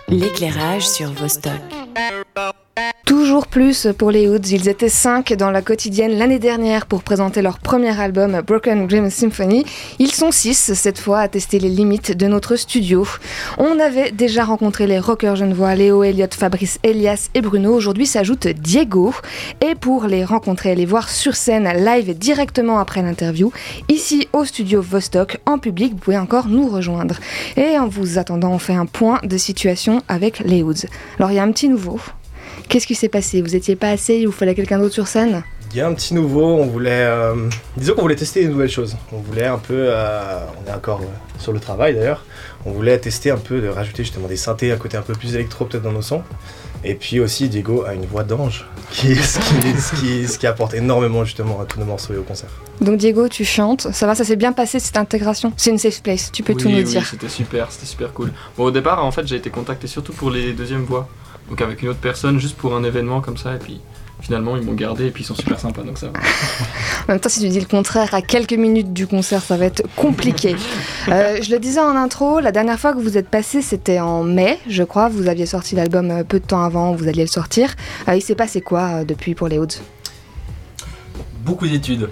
L'éclairage sur Vostok. Toujours plus pour les Hoods, ils étaient 5 dans la quotidienne l'année dernière pour présenter leur premier album Broken Dream Symphony. Ils sont 6 cette fois à tester les limites de notre studio. On avait déjà rencontré les rockers genevois Léo, Elliot, Fabrice, Elias et Bruno. Aujourd'hui s'ajoute Diego. Et pour les rencontrer et les voir sur scène live directement après l'interview, ici au studio Vostok, en public, vous pouvez encore nous rejoindre. Et en vous attendant, on fait un point de situation avec les Hoods. Alors il y a un petit nouveau. Qu'est-ce qui s'est passé ? Vous étiez pas assez, il vous fallait quelqu'un d'autre sur scène ? Il y a un petit nouveau, on voulait, disons qu'on voulait tester des nouvelles choses. On voulait un peu, on est encore sur le travail d'ailleurs, on voulait tester un peu, de rajouter justement des synthés, un côté un peu plus électro peut-être dans nos sons. Et puis aussi Diego a une voix d'ange, ce qui apporte énormément justement à tous nos morceaux et au concert. Donc Diego, tu chantes, ça va, ça s'est bien passé cette intégration ? C'est une safe place, tu peux tout nous dire. Oui, c'était super cool. Bon, au départ, en fait, j'ai été contacté surtout pour les deuxièmes voix. Donc avec une autre personne, juste pour un événement comme ça, et puis finalement ils m'ont gardé et puis ils sont super sympas, donc ça va. En même temps, si tu dis le contraire, à quelques minutes du concert, ça va être compliqué. Je le disais en intro, la dernière fois que vous êtes passé, c'était en mai, je crois. Vous aviez sorti l'album peu de temps avant, vous alliez le sortir. Il s'est passé quoi depuis pour les Hoods ? Beaucoup d'études.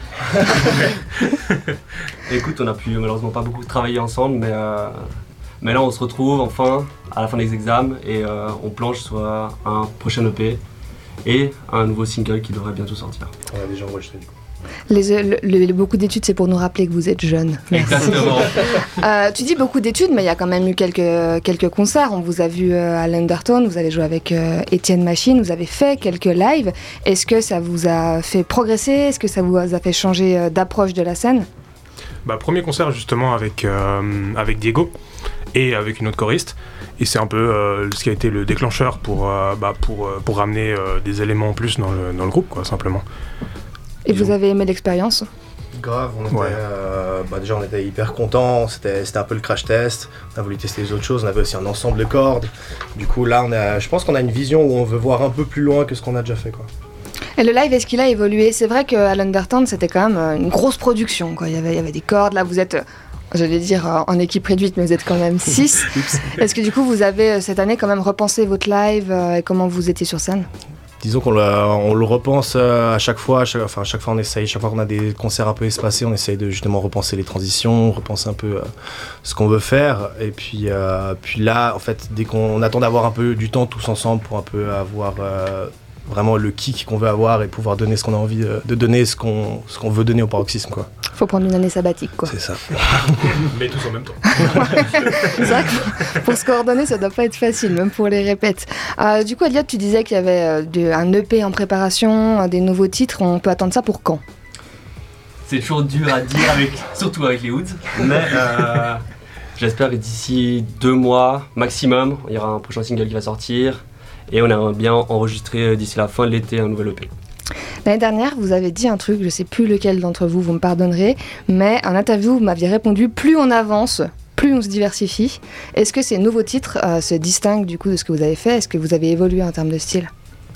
Écoute, on a pu malheureusement pas beaucoup travailler ensemble, mais là on se retrouve enfin à la fin des examens et on planche sur un prochain EP et un nouveau single qui devrait bientôt sortir. On a déjà enregistré du coup. Beaucoup d'études, c'est pour nous rappeler que vous êtes jeune. Exactement. Tu dis beaucoup d'études, mais il y a quand même eu quelques concerts. On vous a vu à l'Undertone, vous avez joué avec Étienne Machine, vous avez fait quelques lives. Est-ce que ça vous a fait progresser ? Est-ce que ça vous a fait changer d'approche de la scène ? Premier concert justement avec Diego et avec une autre choriste, et c'est un peu ce qui a été le déclencheur pour ramener des éléments en plus dans le groupe, quoi, simplement. Et vous avez aimé l'expérience ? Grave, déjà on était hyper contents, c'était un peu le crash test, on a voulu tester les autres choses, on avait aussi un ensemble de cordes, du coup là je pense qu'on a une vision où on veut voir un peu plus loin que ce qu'on a déjà fait, quoi. Et le live, est-ce qu'il a évolué ? C'est vrai qu'à l'Undertone, c'était quand même une grosse production, quoi. Il y avait des cordes, là vous êtes, j'allais dire en équipe réduite, mais vous êtes quand même 6. Est-ce que du coup vous avez cette année quand même repensé votre live et comment vous étiez sur scène ? Disons qu'on le repense à chaque fois on essaye, chaque fois qu'on a des concerts un peu espacés, on essaye de justement repenser les transitions, repenser un peu ce qu'on veut faire. Et puis là, en fait, dès qu'on attend d'avoir un peu du temps tous ensemble pour un peu avoir vraiment le kick qu'on veut avoir et pouvoir donner ce qu'on a envie de donner, ce qu'on veut donner au paroxysme, quoi. Faut prendre une année sabbatique, quoi. C'est ça. Mais tous en même temps. C'est vrai que pour se coordonner, ça doit pas être facile, même pour les répètes. Du coup, Elliot, tu disais qu'il y avait un EP en préparation, des nouveaux titres. On peut attendre ça pour quand ? C'est toujours dur à dire, surtout avec les Hoods, mais j'espère que d'ici 2 mois maximum, il y aura un prochain single qui va sortir. Et on a bien enregistré d'ici la fin de l'été un nouvel EP. L'année dernière, vous avez dit un truc, je ne sais plus lequel d'entre vous me pardonnerez, mais en interview, vous m'aviez répondu « Plus on avance, plus on se diversifie ». Est-ce que ces nouveaux titres se distinguent du coup de ce que vous avez fait ? Est-ce que vous avez évolué en termes de style ?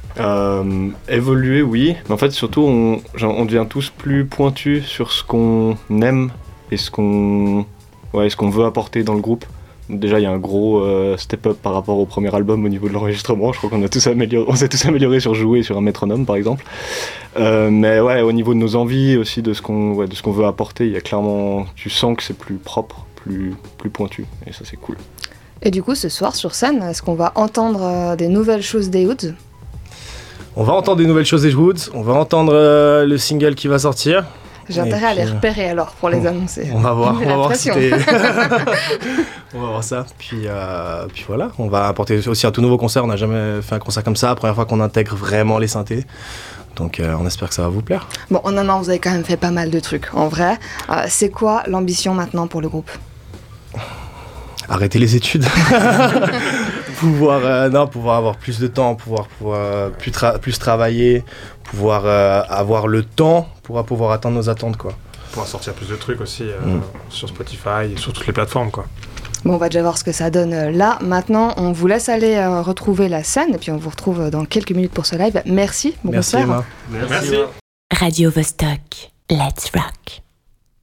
Évoluer, oui. Mais en fait, surtout, on devient tous plus pointus sur ce qu'on aime et ce qu'on veut apporter dans le groupe. Déjà, il y a un gros step-up par rapport au premier album au niveau de l'enregistrement. Je crois qu'on s'est tous améliorés sur jouer sur un métronome, par exemple. Mais ouais, au niveau de nos envies aussi, de ce qu'on veut apporter, il y a clairement, tu sens que c'est plus propre, plus pointu, et ça c'est cool. Et du coup, ce soir sur scène, est-ce qu'on va entendre des nouvelles choses des Hoods ? On va entendre des nouvelles choses des Hoods, on va entendre le single qui va sortir. J'ai intérêt à les repérer alors pour les annoncer. On va voir si t'es... On va voir ça. Puis voilà, on va apporter aussi un tout nouveau concert. On n'a jamais fait un concert comme ça. Première fois qu'on intègre vraiment les synthés. Donc on espère que ça va vous plaire. Bon, en un an, vous avez quand même fait pas mal de trucs. En vrai, c'est quoi l'ambition maintenant pour le groupe ? Arrêter les études. pouvoir avoir plus de temps, pouvoir plus travailler, pouvoir avoir le temps pour pouvoir atteindre nos attentes, quoi. Pouvoir sortir plus de trucs aussi sur Spotify et sur toutes les plateformes, quoi. Bon, on va déjà voir ce que ça donne là. Maintenant, on vous laisse aller retrouver la scène et puis on vous retrouve dans quelques minutes pour ce live. Merci, bon concert. Emma. Merci. Radio Vostok. Let's rock.